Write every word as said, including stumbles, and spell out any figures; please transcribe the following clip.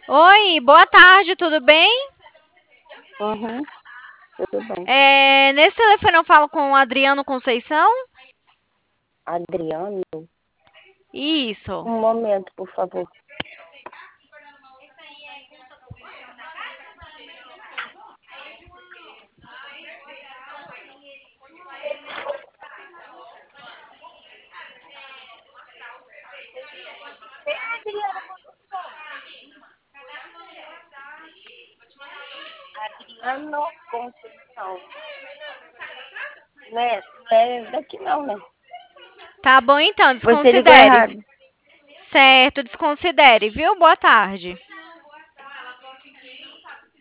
Oi, boa tarde, tudo bem? Uhum, tudo bem. É, nesse telefone eu falo com o Adriano Conceição? Adriano, Isso. um momento, por favor. Adriano Conceição. Né? Não é daqui não, né? Tá bom então, Você ligou desconsidere. errado. Certo, desconsidere, viu? Boa tarde.